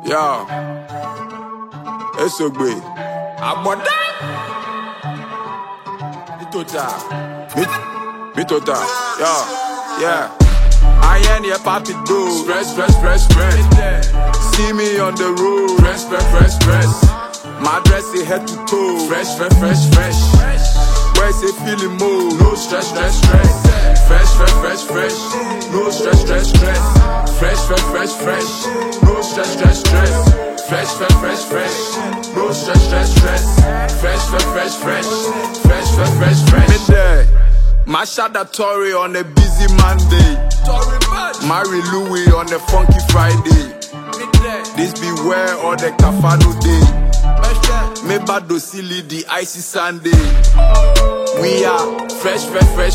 Yeah. It's so great. Aboda. Mitota. Yeah. I ain't your papi do. Press. See me on the road. Press. My dress is head to toe. Fresh. Where's it feeling more? No stress. Fresh. No stress. Fresh. No stress. Fresh. No stress. Fresh. Midday. My shadow Tory on a busy Monday. Mary Louis on a funky Friday. This be where all the kafano day. Me bado silly the icy Sunday. We are fresh.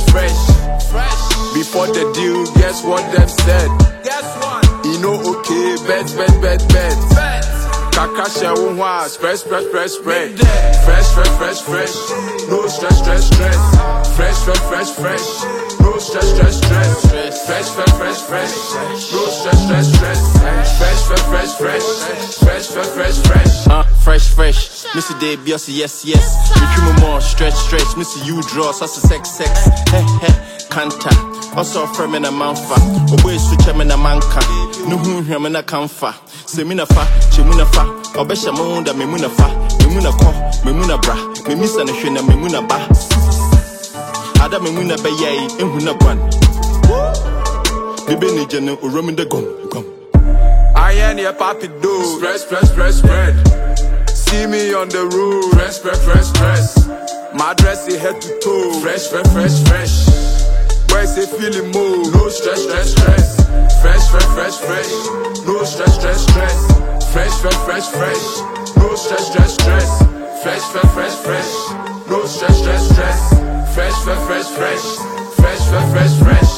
Before the deal, guess what them said? You know okay, bet. Kaka shawwa, spread. Fresh. No stress. Fresh. No stress. Fresh. No stress. Fresh. Missy Day, yes. Me dream more, stretch. Missy you draw, such a sex. Kanta. Also from in a manfa. Oboe switch in a manka. No him in a canfa. Seminafa, Chimunafa. Obesha munda, Memunafa. Memuna ko, Memuna bra. Me miss and a shina, Memuna ba. Ada Memuna baye, and Huna one. Bibi Nijano, Roman the gum. I ain't your papi do. Press. See me on the road. Press. My dress is head to toe. Fresh. Where's it feeling more? No stress. Fresh. No stress. Fresh. No stress. Fresh. No stress. Fresh.